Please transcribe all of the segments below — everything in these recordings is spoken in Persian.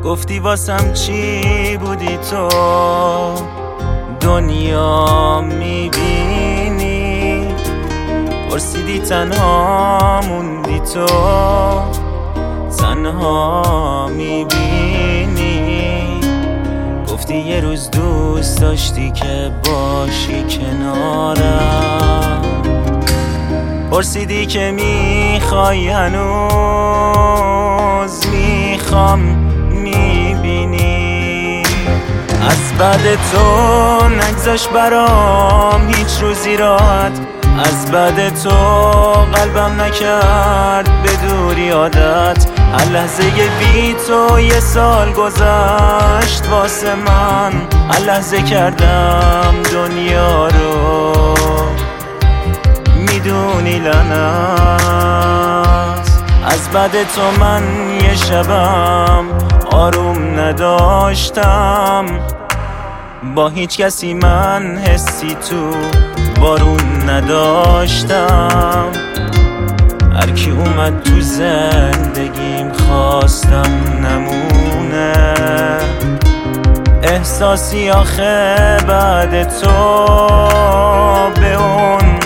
گفتی واسم چی بودی تو، دنیا میبینی. پرسیدی تنها موندی تو، تنها میبینی. گفتی یه روز دوست داشتی که باشی کنارم. پرسیدی که میخوای هنوز، میخوام میبینی. از بعد تو نگذاش برام هیچ روزی راحت، از بعد تو قلبم نکرد به دوری عادت. هر لحظه بی تو یه سال گذشت واسه من، هر لحظه کردم دنیا رو میدونی لعنت. از بعد تو من یه شبم آروم نداشتم، با هیچ کسی من حسی تو بارون نداشتم. هر کی اومد تو زندگیم خواستم نمونه، احساسی آخه بعد تو به اون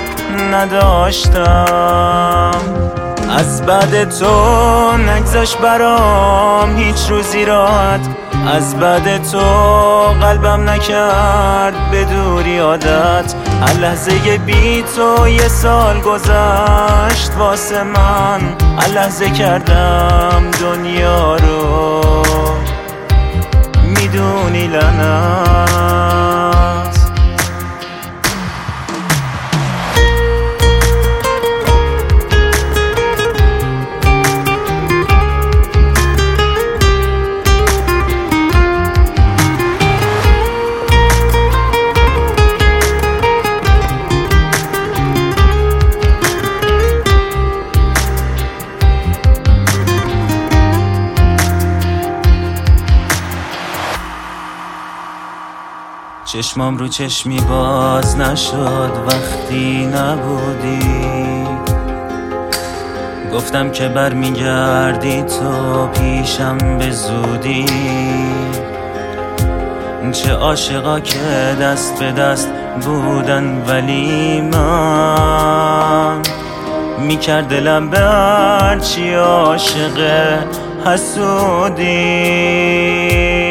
نداشتم. از بعد تو نگذاش برام هیچ روزی راحت، از بعد تو قلبم نکرد به دوری عادت. هر لحظه بی تو یه سال گذشت واسه من، هر لحظه کردم دنیا رو میدونی لعنت. چشمام رو چشمی باز نشد وقتی نبودی. گفتم که برمیگردی تو پیشم به زودی. چه عاشقا که دست به دست بودن ولی من میکرد دلم به هرچی عاشق حسودی.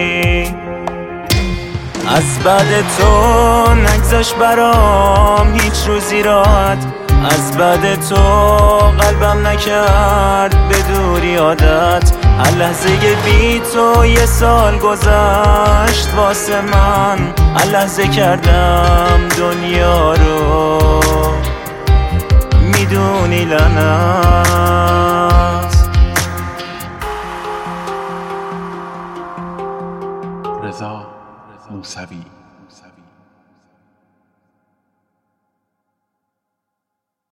از بعد تو نگذاش برام هیچ روزی راحت، از بعد تو قلبم نکرد به دوری عادت. هر لحظه بی تو یه سال گذشت واسه من، هر لحظه کردم دنیا رو میدونی لعنت.